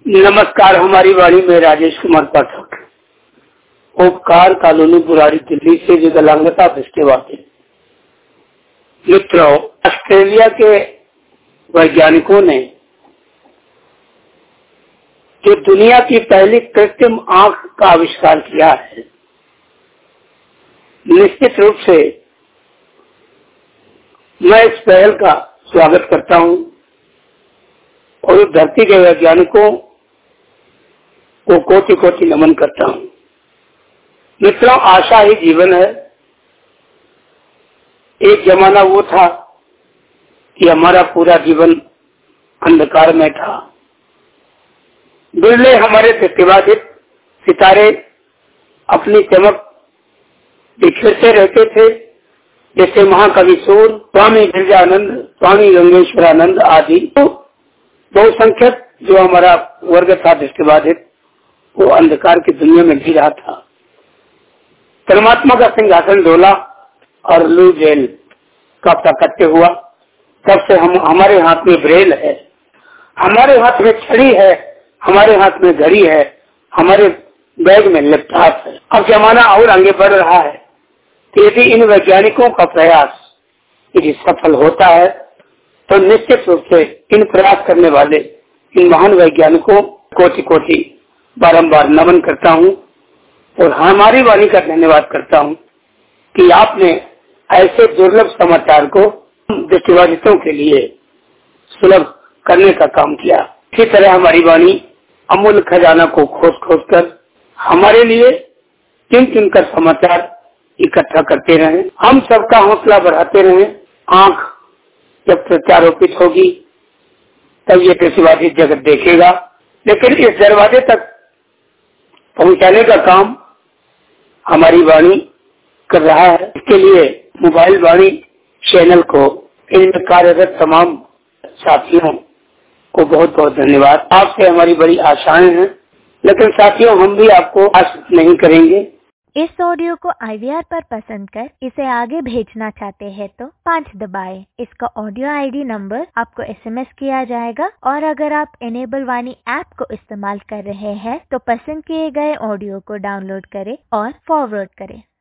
नमस्कार। हमारी वाणी में राजेश कुमार पाठक, उपकार कॉलोनी बुराड़ी दिल्ली से विकलांगता दृष्टिवादी। मित्रों, ऑस्ट्रेलिया के वैज्ञानिकों ने जो दुनिया की पहली कृत्रिम आंख का आविष्कार किया है, निश्चित रूप से मैं इस पहल का स्वागत करता हूं और धरती के वैज्ञानिकों को कोटि कोटि नमन करता हूं। मित्रों, आशा ही जीवन है। एक जमाना वो था कि हमारा पूरा जीवन अंधकार में था। बिरले हमारे प्रतिभागित सितारे अपनी चमक बिखेरते रहते थे, जैसे महाकवि सूर, स्वामी गिरिजानंद, स्वामी गंगेश्वरानंद आदि। तो बहुसंख्यक जो हमारा वर्ग था दृष्टिबाधित, वो अंधकार की दुनिया में जी रहा था। परमात्मा का सिंहासन डोला और लू जेल का प्राकट्य हुआ। तब से हमारे हाथ में ब्रेल है, हमारे हाथ में छड़ी है, हमारे हाथ में घड़ी है, हमारे बैग में लैपटॉप है। अब जमाना और आगे बढ़ रहा है। यदि इन वैज्ञानिकों का प्रयास यदि सफल होता है तो निश्चित रूप से इन प्रयास करने वाले इन महान वैज्ञानिकों कोटि कोटि बारंबार नमन करता हूं और हमारी वाणी का धन्यवाद करता हूं कि आपने ऐसे दुर्लभ समाचार को दृष्टिबाधितों के लिए सुलभ करने का काम किया। इसी तरह हमारी वाणी अमूल्य खजाना को खोज खोज कर हमारे लिए किन किन का समाचार इकट्ठा करते रहे। हम सबका हौसला बढ़ाते रहे। आंख जब प्रत्यारोपित होगी तब ये दृष्टिबाधित जगत देखेगा, लेकिन इस दरवाजे तक पहुंचाने का काम हमारी वाणी कर रहा है। इसके लिए मोबाइल वाणी चैनल को, इनमें कार्यरत तमाम साथियों को बहुत बहुत धन्यवाद। आपसे हमारी बड़ी आशाएं हैं, लेकिन साथियों हम भी आपको आश्वस्त नहीं करेंगे। इस ऑडियो को IVR पर पसंद कर इसे आगे भेजना चाहते हैं तो 5 दबाएं। इसका ऑडियो ID नंबर आपको SMS किया जाएगा और अगर आप एनेबल वाणी ऐप को इस्तेमाल कर रहे हैं तो पसंद किए गए ऑडियो को डाउनलोड करें और फॉरवर्ड करें।